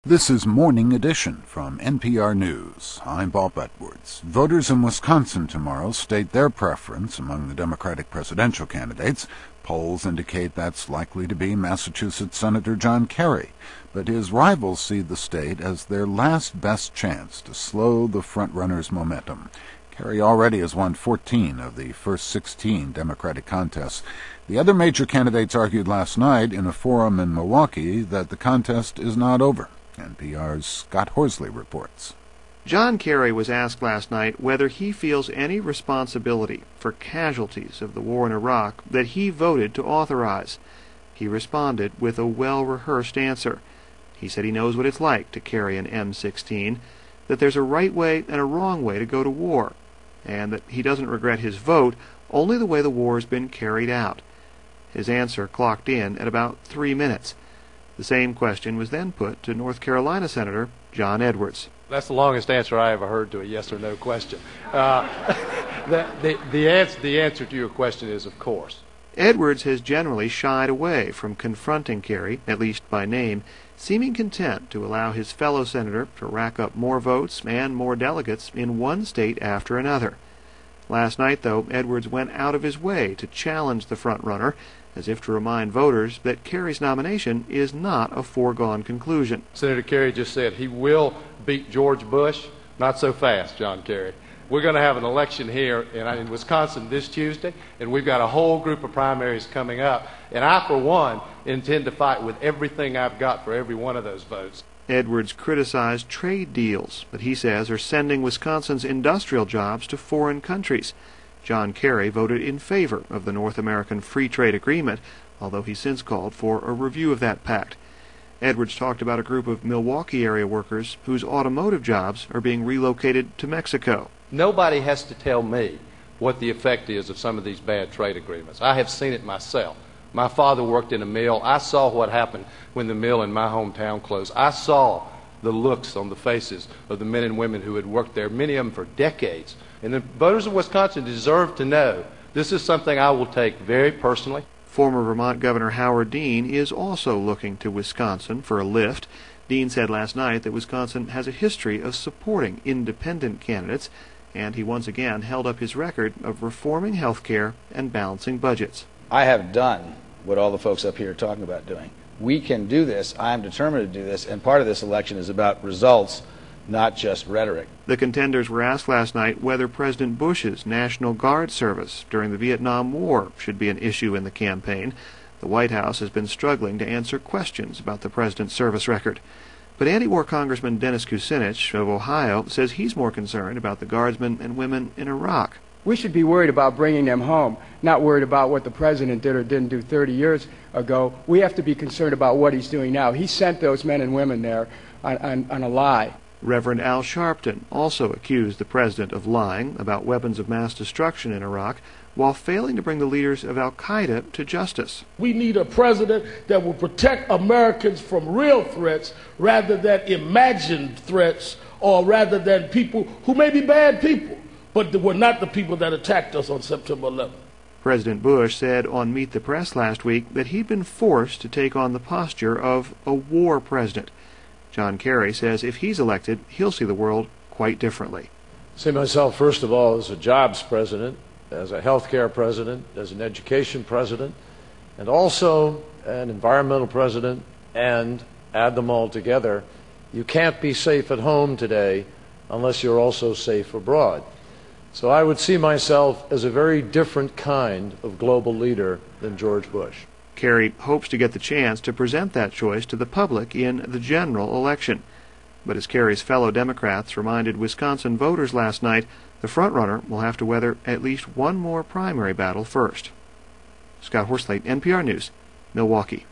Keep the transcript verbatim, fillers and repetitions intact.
This is Morning Edition from N P R News. I'm Bob Edwards. Voters in Wisconsin tomorrow state their preference among the Democratic presidential candidates. Polls indicate that's likely to be Massachusetts Senator John Kerry, but his rivals see the state as their last best chance to slow the front-runner's momentum. Kerry already has won fourteen of the first sixteen Democratic contests. The other major candidates argued last night in a forum in Milwaukee that the contest is not over. N P R's Scott Horsley reports. John Kerry was asked last night whether he feels any responsibility for casualties of the war in Iraq that he voted to authorize. He responded with a well-rehearsed answer. He said he knows what it's like to carry an M sixteen, that there's a right way and a wrong way to go to war, and that he doesn't regret his vote, only the way the war has been carried out. His answer clocked in at about three minutes. The same question was then put to North Carolina Senator John Edwards. That's the longest answer I ever heard to a yes or no question. Uh, the, the, the, answer, the answer to your question is, of course. Edwards has generally shied away from confronting Kerry, at least by name, seeming content to allow his fellow senator to rack up more votes and more delegates in one state after another. Last night, though, Edwards went out of his way to challenge the front-runner, as if to remind voters that Kerry's nomination is not a foregone conclusion. Senator Kerry just said he will beat George Bush. Not so fast, John Kerry. We're going to have an election here in, in Wisconsin this Tuesday, and we've got a whole group of primaries coming up. And I, for one, intend to fight with everything I've got for every one of those votes. Edwards criticized trade deals that he says are sending Wisconsin's industrial jobs to foreign countries. John Kerry voted in favor of the North American Free Trade Agreement, although he since called for a review of that pact. Edwards talked about a group of Milwaukee area workers whose automotive jobs are being relocated to Mexico. Nobody has to tell me what the effect is of some of these bad trade agreements. I have seen it myself. My father worked in a mill. I saw what happened when the mill in my hometown closed. I saw the looks on the faces of the men and women who had worked there, many of them for decades. And the voters of Wisconsin deserve to know this is something I will take very personally. Former Vermont Governor Howard Dean is also looking to Wisconsin for a lift. Dean said last night that Wisconsin has a history of supporting independent candidates, and he once again held up his record of reforming health care and balancing budgets. I have done what all the folks up here are talking about doing. We can do this. I am determined to do this, and part of this election is about results, not just rhetoric. The contenders were asked last night whether President Bush's National Guard service during the Vietnam War should be an issue in the campaign. The White House has been struggling to answer questions about the president's service record. But anti-war Congressman Dennis Kucinich of Ohio says he's more concerned about the guardsmen and women in Iraq. We should be worried about bringing them home, not worried about what the president did or didn't do thirty years ago. We have to be concerned about what he's doing now. He sent those men and women there on, on, on a lie. Reverend Al Sharpton also accused the president of lying about weapons of mass destruction in Iraq while failing to bring the leaders of al-Qaeda to justice. We need a president that will protect Americans from real threats rather than imagined threats, or rather than people who may be bad people, but were not the people that attacked us on September eleventh. President Bush said on Meet the Press last week that he'd been forced to take on the posture of a war president. John Kerry says if he's elected, he'll see the world quite differently. I see myself, first of all, as a jobs president, as a health care president, as an education president, and also an environmental president, and add them all together. You can't be safe at home today unless you're also safe abroad. So I would see myself as a very different kind of global leader than George Bush. Kerry hopes to get the chance to present that choice to the public in the general election. But as Kerry's fellow Democrats reminded Wisconsin voters last night, the frontrunner will have to weather at least one more primary battle first. Scott Horsley, N P R News, Milwaukee.